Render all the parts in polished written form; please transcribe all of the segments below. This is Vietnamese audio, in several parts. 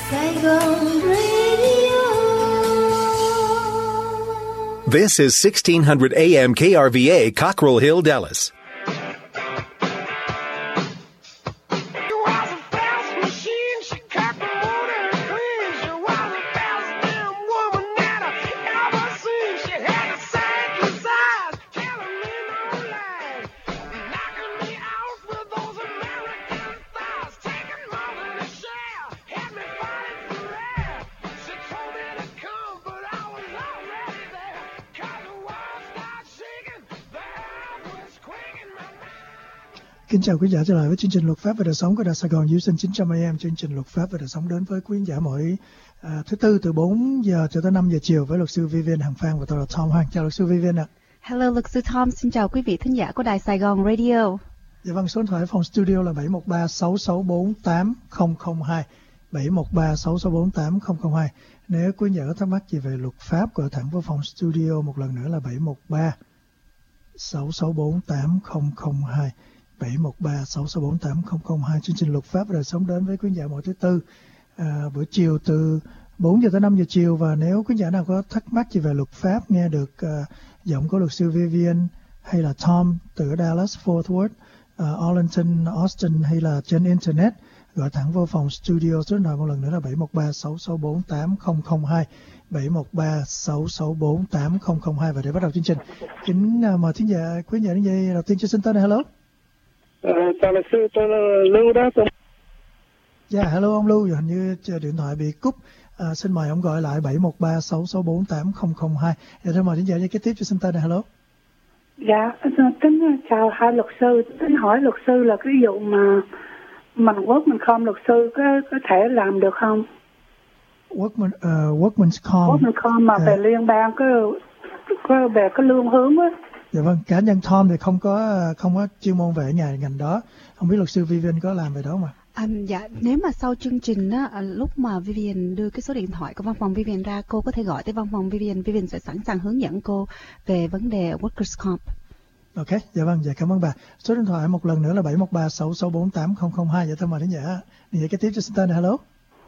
Saigon Radio. This is 1600 AM KRVA, Cockrell Hill, Dallas. Kính chào quý giả trở lại với chương trình Luật pháp và đời sống của Đài Sài Gòn USN 900 AM. Chương trình Luật pháp và đời sống đến với quý giả mỗi thứ tư từ 4 giờ cho tới 5 giờ chiều với luật sư Vivian Hằng Phan và tôi là Tom Hoàng. Chào luật sư Vivian ạ. Hello, luật sư Tom. Xin chào quý vị thính giả của Đài Sài Gòn Radio. Dạ vâng, số điện thoại phòng studio là 713-664-8002. 713-664-8002. Nếu quý giả có thắc mắc gì về luật pháp, gọi thẳng vào phòng studio một lần nữa là 713-664-8002. 713-664-8002. Chương trình Luật pháp và đời sống đến với quý giả mỗi thứ tư buổi chiều từ 4 giờ tới 5 giờ chiều. Và nếu quý giả nào có thắc mắc gì về luật pháp, nghe được giọng của luật sư Vivian hay là Tom từ Dallas, Fort Worth, Arlington, Austin hay là trên Internet, gọi thẳng vô phòng studio. Số điện thoại một lần nữa là 713-664-8002. 713-664-8002. Và để bắt đầu chương trình, kính mời quý giả đến dây đầu tiên cho xin tên này. Hello. Chào luật sư, tôi là Lưu đó. Dạ, hello ông Lưu, hình như điện thoại bị cúp. Xin mời ông gọi lại 713-664-8002. Dạ, tôi mời đến giờ kế tiếp cho xin tên này. Hello. Dạ, tính chào hai luật sư. Tính hỏi luật sư là cái vụ mà mình không luật sư có thể làm được không? Workman's comp mà về liên bang có về cái lương hướng á. Dạ vâng, cá nhân Tom thì không có chuyên môn về ngành đó. Không biết luật sư Vivian có làm về đó mà. Dạ, nếu mà sau chương trình á, lúc mà Vivian đưa cái số điện thoại của văn phòng Vivian ra, cô có thể gọi tới văn phòng Vivian sẽ sẵn sàng hướng dẫn cô về vấn đề Workers' Comp. Ok, dạ vâng, dạ cảm ơn bà. Số điện thoại một lần nữa là 713-664-8002. Dạ thưa mời đến giả. Dạ kế tiếp cho xin tên. Hello.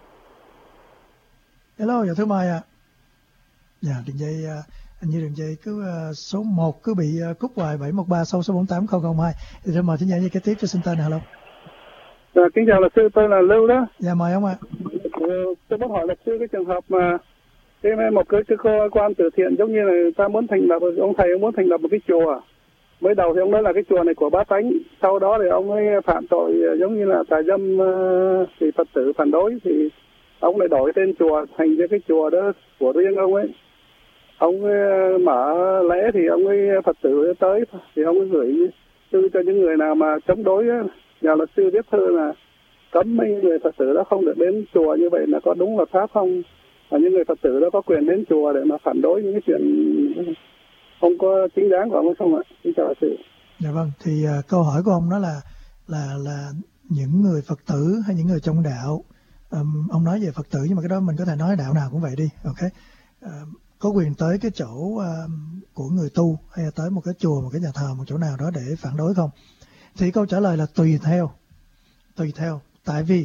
Hello, dạ thưa mời ạ. Dạ, đường dây hình như đường dây cứ số 1 cứ bị cúp hoài. 713-664-8002. Dạ thưa mời đến giả kế tiếp cho xin tên. Hello. Dạ, kính chào luật sư, tôi là Lưu đó. Dạ mời ông ạ. Tôi muốn hỏi luật sư cái trường hợp mà một cái cơ quan từ thiện giống như là người ta muốn thành lập, ông thầy muốn thành lập một cái chùa. Mới đầu thì ông nói là cái chùa này của Bá Tánh, sau đó thì ông ấy phạm tội giống như là tà dâm, thì Phật tử phản đối thì ông lại đổi tên chùa thành cái chùa đó của riêng ông ấy. Ông ấy mở lễ thì ông ấy Phật tử tới thì ông ấy gửi thư cho những người nào mà chống đối. Nhà luật sư viết thư là cấm mấy người Phật tử đó không được đến chùa, như vậy là có đúng luật pháp không? Và những người Phật tử đó có quyền đến chùa để mà phản đối những cái chuyện không có chính đáng của ông không ạ? Xin chào luật sư. Dạ vâng, thì câu hỏi của ông đó là những người Phật tử hay những người trong đạo, ông nói về Phật tử nhưng mà cái đó mình có thể nói đạo nào cũng vậy đi, ok? Có quyền tới cái chỗ của người tu hay là tới một cái chùa, một cái nhà thờ, một chỗ nào đó để phản đối không? Thì câu trả lời là tùy theo. Tại vì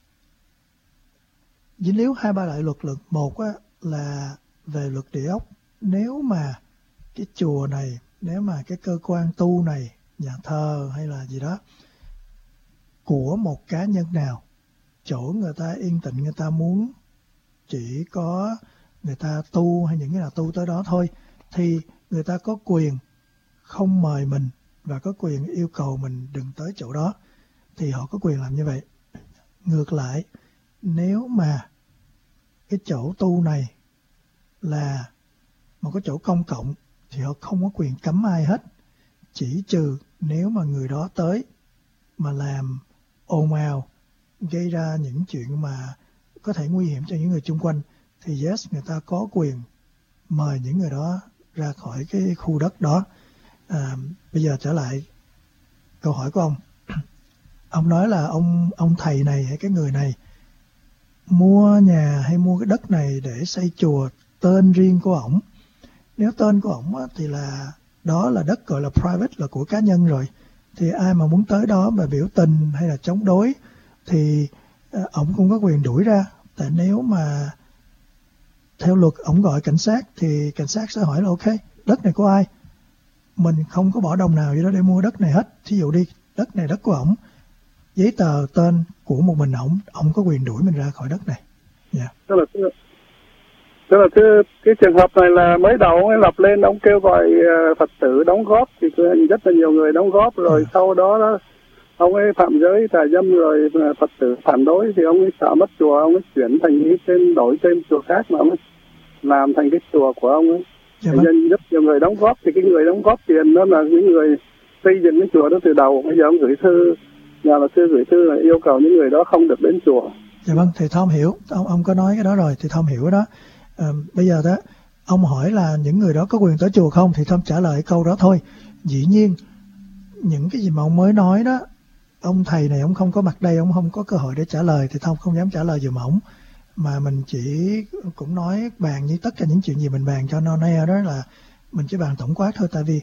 dính líu 2-3 đại luật. Một á, là về luật địa ốc. Nếu mà cái chùa này, nếu mà cái cơ quan tu này, nhà thờ hay là gì đó của một cá nhân nào, chỗ người ta yên tĩnh, người ta muốn chỉ có người ta tu hay những cái nào tu tới đó thôi, thì người ta có quyền không mời mình và có quyền yêu cầu mình đừng tới chỗ đó, thì họ có quyền làm như vậy. Ngược lại, nếu mà cái chỗ tu này là một cái chỗ công cộng thì họ không có quyền cấm ai hết, chỉ trừ nếu mà người đó tới mà làm ồn ào, gây ra những chuyện mà có thể nguy hiểm cho những người chung quanh, thì yes, người ta có quyền mời những người đó ra khỏi cái khu đất đó. Bây giờ trở lại câu hỏi của ông. Ông nói là ông thầy này hay cái người này mua nhà hay mua cái đất này để xây chùa tên riêng của ổng. Nếu tên của ổng thì là đó là đất gọi là private, là của cá nhân rồi, thì ai mà muốn tới đó mà biểu tình hay là chống đối thì ổng cũng có quyền đuổi ra. Tại nếu mà theo luật ổng gọi cảnh sát thì cảnh sát sẽ hỏi là ok, đất này của ai? Mình không có bỏ đồng nào vậy đó để mua đất này hết. Thí dụ đi, đất này đất của ổng, giấy tờ tên của một mình ổng có quyền đuổi mình ra khỏi đất này. Tức là cái trường hợp này là mới đầu ông ấy lập lên, ông kêu gọi Phật tử đóng góp, thì rất là nhiều người đóng góp, rồi sau đó ông ấy phạm giới tà dâm, rồi Phật tử phản đối thì ông ấy sợ mất chùa, ông ấy chuyển thành đổi tên chùa khác mà ông ấy làm thành cái chùa của ông ấy. Nên rất nhiều người đóng góp, thì cái người đóng góp tiền đó là những người xây dựng cái chùa đó từ đầu. Bây giờ ông gửi thư, nhà luật sư gửi thư là yêu cầu những người đó không được đến chùa. Dạ vâng, thì Tom hiểu, ông có nói cái đó rồi thì Tom hiểu cái đó. Bây giờ đó ông hỏi là những người đó có quyền tới chùa không, thì Tom trả lời câu đó thôi. Dĩ nhiên những cái gì mà ông mới nói đó, ông thầy này ông không có mặt đây, ông không có cơ hội để trả lời, thì Tom không dám trả lời giùm ổng. Mà mình chỉ cũng nói bàn như tất cả những chuyện gì mình bàn cho non air đó là mình chỉ bàn tổng quát thôi. Tại vì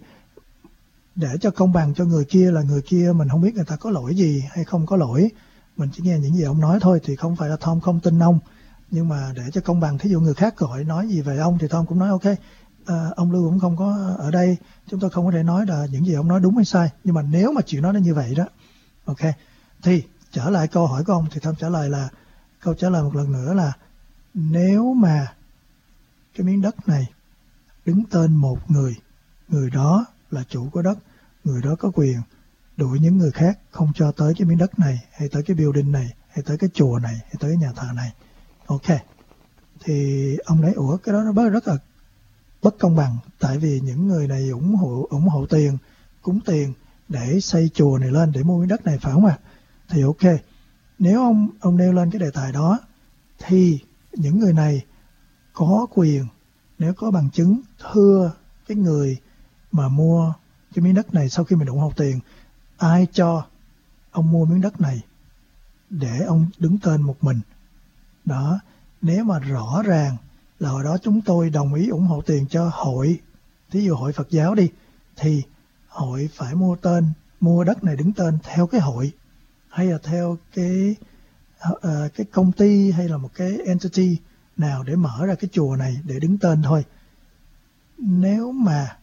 để cho công bằng cho người kia, là người kia mình không biết người ta có lỗi gì hay không có lỗi, mình chỉ nghe những gì ông nói thôi. Thì không phải là Tom không tin ông, nhưng mà để cho công bằng, thí dụ người khác gọi nói gì về ông thì Tom cũng nói ok, ông Lưu cũng không có ở đây, chúng tôi không có thể nói là những gì ông nói đúng hay sai. Nhưng mà nếu mà chuyện nói nó như vậy đó, ok, thì trở lại câu hỏi của ông thì Tom trả lời là, câu trả lời một lần nữa là nếu mà cái miếng đất này đứng tên một người, người đó là chủ của đất, người đó có quyền đuổi những người khác không cho tới cái miếng đất này, hay tới cái building này, hay tới cái chùa này, hay tới cái nhà thờ này. Ok, thì ông nói ủa cái đó nó rất là bất công bằng, tại vì những người này ủng hộ tiền, cúng tiền để xây chùa này lên, để mua miếng đất này, phải không ạ? Thì ok, nếu ông nêu lên cái đề tài đó thì những người này có quyền, nếu có bằng chứng, thưa cái người mà mua cái miếng đất này sau khi mình ủng hộ tiền, ai cho ông mua miếng đất này để ông đứng tên một mình. Đó, nếu mà rõ ràng là hồi đó chúng tôi đồng ý ủng hộ tiền cho hội, thí dụ hội Phật giáo đi, thì hội phải mua đất này đứng tên theo cái hội, hay là theo cái công ty, hay là một cái entity nào để mở ra cái chùa này để đứng tên thôi. Nếu mà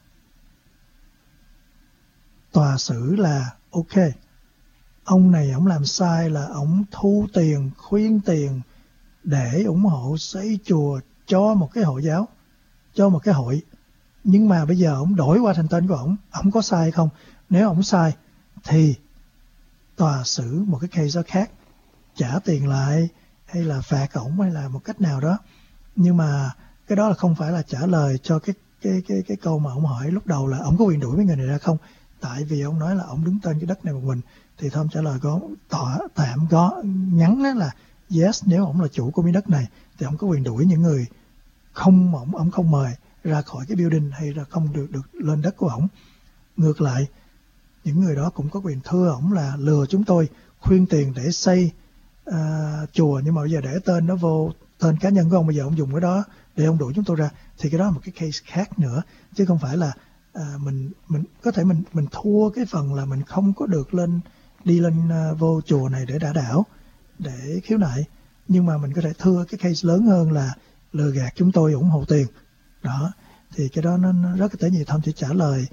tòa xử là ok, ông này ông làm sai là ông thu tiền, khuyên tiền để ủng hộ xây chùa cho một cái hội giáo, cho một cái hội, nhưng mà bây giờ ông đổi qua thành tên của ông có sai không? Nếu ông sai thì tòa xử một cái case khác, trả tiền lại hay là phạt ổng hay là một cách nào đó. Nhưng mà cái đó là không phải là trả lời cho cái câu mà ông hỏi lúc đầu là ông có quyền đuổi mấy người này ra không. Tại vì ông nói là ông đứng tên cái đất này một mình, thì Tom trả lời có tạm có ngắn đó là yes, nếu ông là chủ của miếng đất này thì ông có quyền đuổi những người không ông không mời ra khỏi cái building, hay là không được lên đất của ổng. Ngược lại, những người đó cũng có quyền thưa ổng là lừa chúng tôi, khuyên tiền để xây chùa, nhưng mà bây giờ để tên nó vô tên cá nhân của ông, bây giờ ông dùng cái đó để ông đuổi chúng tôi ra, thì cái đó là một cái case khác nữa, chứ không phải là mình có thể mình thua cái phần là mình không có được đi lên vô chùa này để đả đảo, để khiếu nại, nhưng mà mình có thể thua cái case lớn hơn là lừa gạt chúng tôi ủng hộ tiền. Đó, thì cái đó nó rất là tế nhị. Thông chỉ trả lời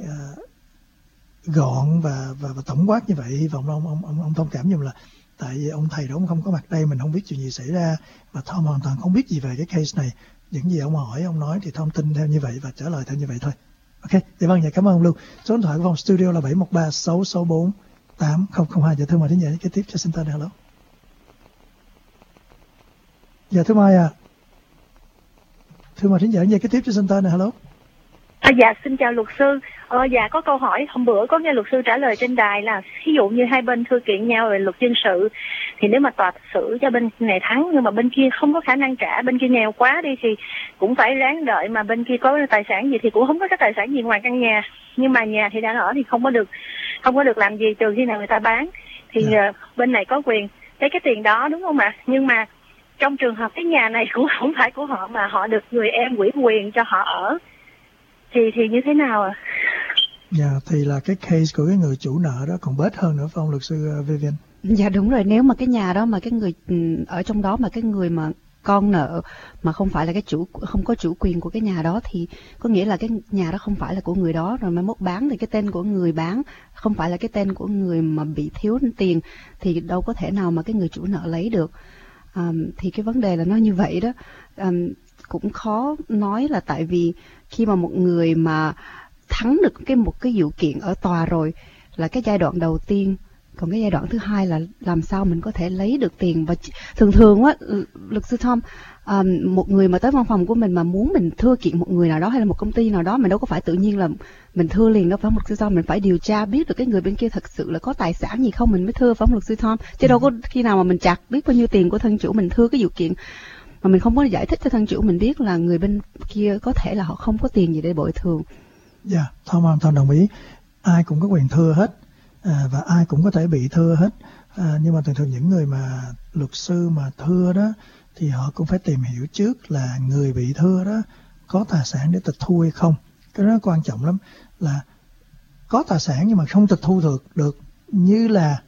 gọn và tổng quát như vậy. Hy vọng ông thông cảm giùm là tại vì ông thầy đó ông không có mặt đây, mình không biết chuyện gì xảy ra, và Tom hoàn toàn không biết gì về cái case này. Những gì ông hỏi, ông nói thì Tom tin theo như vậy và trả lời theo như vậy thôi. Ok, dạ vâng, dạ cảm ơn ông Lưu. Số điện thoại của phòng studio là 713-664-8002. Dạ thưa mời thính giả kế tiếp cho Center. Hello. Dạ thưa mời thưa mời thính giả kế tiếp cho Center này. Hello. Dạ xin chào luật sư. Dạ có câu hỏi hôm bữa có nghe luật sư trả lời trên đài là ví dụ như hai bên thư kiện nhau về luật dân sự, thì nếu mà tòa xử cho bên này thắng nhưng mà bên kia không có khả năng trả, bên kia nghèo quá đi thì cũng phải ráng đợi, mà bên kia có tài sản gì thì cũng không có cái tài sản gì ngoài căn nhà, nhưng mà nhà thì đã ở thì không có được làm gì trừ khi nào người ta bán, thì bên này có quyền lấy cái tiền đó, đúng không ạ? Nhưng mà trong trường hợp cái nhà này cũng không phải của họ mà họ được người em ủy quyền cho họ ở, thì như thế nào ạ? Dạ, thì là cái case của cái người chủ nợ đó còn bết hơn nữa phải không luật sư Vivian? Dạ đúng rồi, nếu mà cái nhà đó mà cái người ở trong đó mà cái người mà con nợ mà không phải là không có chủ quyền của cái nhà đó thì có nghĩa là cái nhà đó không phải là của người đó, rồi mai mốt bán thì cái tên của người bán không phải là cái tên của người mà bị thiếu tiền thì đâu có thể nào mà cái người chủ nợ lấy được. Thì cái vấn đề là nó như vậy đó. Cũng khó nói là tại vì khi mà một người mà thắng được một cái vụ kiện ở tòa rồi là cái giai đoạn đầu tiên, còn cái giai đoạn thứ hai là làm sao mình có thể lấy được tiền. Và thường á, luật sư Tom, một người mà tới văn phòng của mình mà muốn mình thưa kiện một người nào đó hay là một công ty nào đó, mình đâu có phải tự nhiên là mình thưa liền đâu, phải không luật sư Tom? Mình phải điều tra biết được cái người bên kia thật sự là có tài sản gì không mình mới thưa, phải không luật sư Tom? Chứ đâu có khi nào mà mình chặt biết bao nhiêu tiền của thân chủ mình thưa cái vụ kiện mà mình không có giải thích cho thân chủ mình biết là người bên kia có thể là họ không có tiền gì để bồi thường. Dạ, Tom đồng ý. Ai cũng có quyền thưa hết, và ai cũng có thể bị thưa hết. Nhưng mà thường những người mà luật sư mà thưa đó thì họ cũng phải tìm hiểu trước là người bị thưa đó có tài sản để tịch thu hay không. Cái đó quan trọng lắm, là có tài sản nhưng mà không tịch thu được như là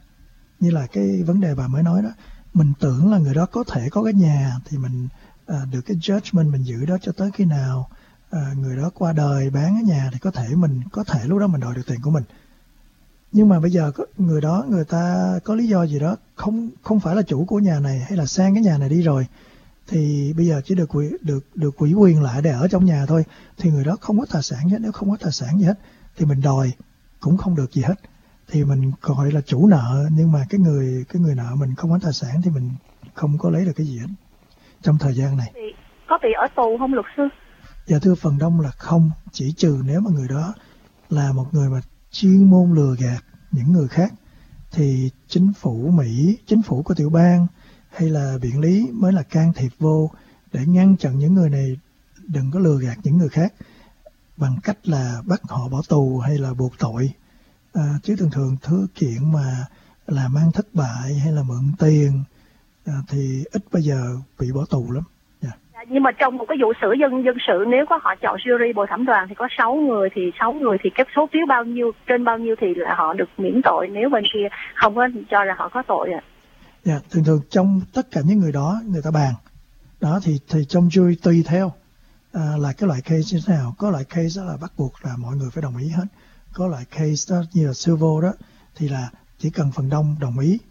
cái vấn đề bà mới nói đó. Mình tưởng là người đó có thể có cái nhà thì mình được cái judgment mình giữ đó cho tới khi nào người đó qua đời bán cái nhà thì có thể lúc đó mình đòi được tiền của mình. Nhưng mà bây giờ người đó người ta có lý do gì đó không phải là chủ của nhà này hay là sang cái nhà này đi rồi thì bây giờ chỉ được ủy quyền lại để ở trong nhà thôi, thì người đó không có tài sản gì hết. Nếu không có tài sản gì hết thì mình đòi cũng không được gì hết, thì mình gọi là chủ nợ, nhưng mà cái người nợ mình không có tài sản thì mình không có lấy được cái gì hết trong thời gian này. Có bị ở tù không luật sư? Dạ thưa, phần đông là không, chỉ trừ nếu mà người đó là một người mà chuyên môn lừa gạt những người khác thì chính phủ Mỹ, chính phủ của tiểu bang hay là viện lý mới là can thiệp vô để ngăn chặn những người này đừng có lừa gạt những người khác bằng cách là bắt họ bỏ tù hay là buộc tội. Chứ thường thư kiện mà làm ăn thất bại hay là mượn tiền thì ít bao giờ bị bỏ tù lắm. Nhưng mà trong một cái vụ xử dân sự, nếu có họ chọn jury bồi thẩm đoàn thì có 6 người thì cái số phiếu trên bao nhiêu thì là họ được miễn tội, nếu bên kia không có cho là họ có tội ạ. Dạ, thường trong tất cả những người đó người ta bàn đó thì trong jury tùy theo là cái loại case như thế nào. Có loại case đó là bắt buộc là mọi người phải đồng ý hết. Có loại case đó như là civil đó thì là chỉ cần phần đông đồng ý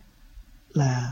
là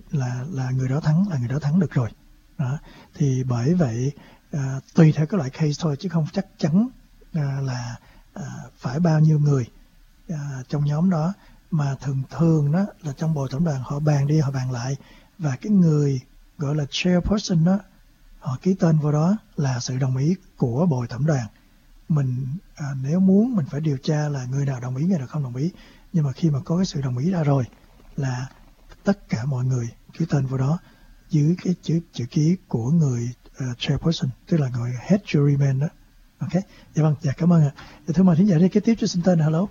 người đó thắng được rồi. Đó. Thì bởi vậy tùy theo cái loại case thôi, chứ không chắc chắn là phải bao nhiêu người trong nhóm đó, mà thường đó là trong bồi thẩm đoàn họ bàn đi họ bàn lại, và cái người gọi là chairperson đó họ ký tên vào đó là sự đồng ý của bồi thẩm đoàn. Mình nếu muốn mình phải điều tra là người nào đồng ý người nào không đồng ý, nhưng mà khi mà có cái sự đồng ý ra rồi là tất cả mọi người ký tên vào đó dưới cái chữ ký của người chairperson, tức là người head juryman đó. Ok, dạ vâng, dạ cảm ơn ạ. Dạ thưa mời thính giả đi kế tiếp cho xin tên. Hello.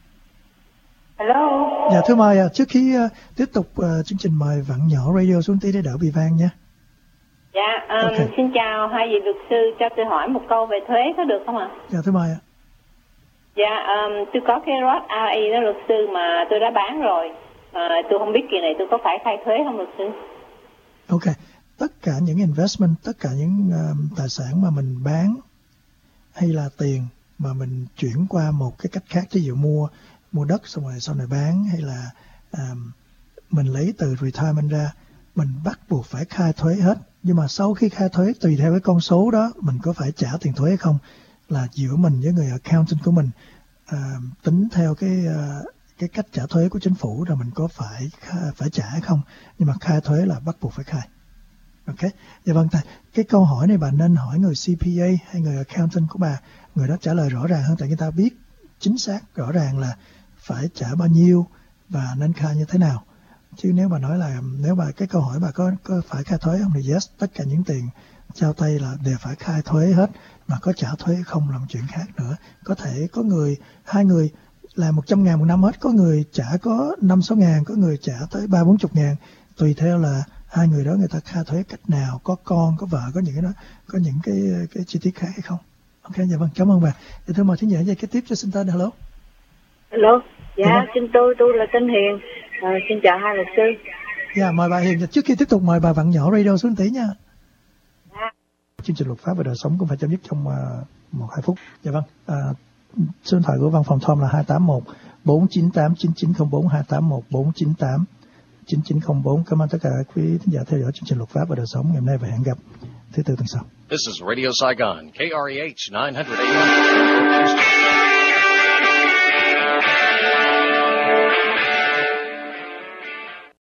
Hello. Dạ thưa mời, trước khi tiếp tục chương trình mời vặn nhỏ radio xuống tí để đỡ bị vang nha. Dạ, okay. Xin chào hai vị luật sư, cho tôi hỏi một câu về thuế có được không ạ? Dạ thưa mời ạ. Dạ, tôi có cái Roth IRA đó luật sư mà tôi đã bán rồi. Tôi không biết kỳ này tôi có phải khai thuế không luật sư? Ok, tất cả những investment, tất cả những tài sản mà mình bán hay là tiền mà mình chuyển qua một cái cách khác, ví dụ mua đất xong rồi sau này bán, hay là mình lấy từ retirement ra, mình bắt buộc phải khai thuế hết. Nhưng mà sau khi khai thuế, tùy theo cái con số đó mình có phải trả tiền thuế hay không là giữa mình với người accountant của mình tính theo cái cách trả thuế của chính phủ, rồi mình có phải trả hay không. Nhưng mà khai thuế là bắt buộc phải khai. Ok, dạ vâng, cái câu hỏi này bà nên hỏi người CPA hay người accountant của bà, người đó trả lời rõ ràng hơn, tại người ta biết chính xác rõ ràng là phải trả bao nhiêu và nên khai như thế nào. Chứ nếu bà nói là cái câu hỏi bà có phải khai thuế không thì yes, tất cả những tiền trao tay là đều phải khai thuế hết, mà có trả thuế không là một chuyện khác nữa. Có thể có hai người là 100.000 một năm hết, có người trả có 5-6 ngàn, có người trả tới 30-40 ngàn, tùy theo là hai người đó người ta khai thuế cách nào, có con, có vợ, có những cái đó, có những cái chi tiết khác hay không. Ok, dạ vâng, cảm ơn bà. Dạ thưa mời thính giả dây kế tiếp cho xin tên. Hello. Hello. Dạ, xin tôi là tên Hiền. Xin chào hai luật sư. Dạ, mời bà Hiền. Trước khi tiếp tục mời bà vặn nhỏ radio xuống tí nha. Chương trình luật pháp và đời sống cũng phải chấm dứt trong 1-2 phút. Dạ vâng. Số điện thoại của văn phòng Tom là 281 498 9904, 281 498 9904. Cảm ơn tất cả quý thính giả theo dõi chương trình luật pháp và đời sống ngày hôm nay và hẹn gặp thứ Tư tuần sau. This is Radio Saigon, KREH 900 AM.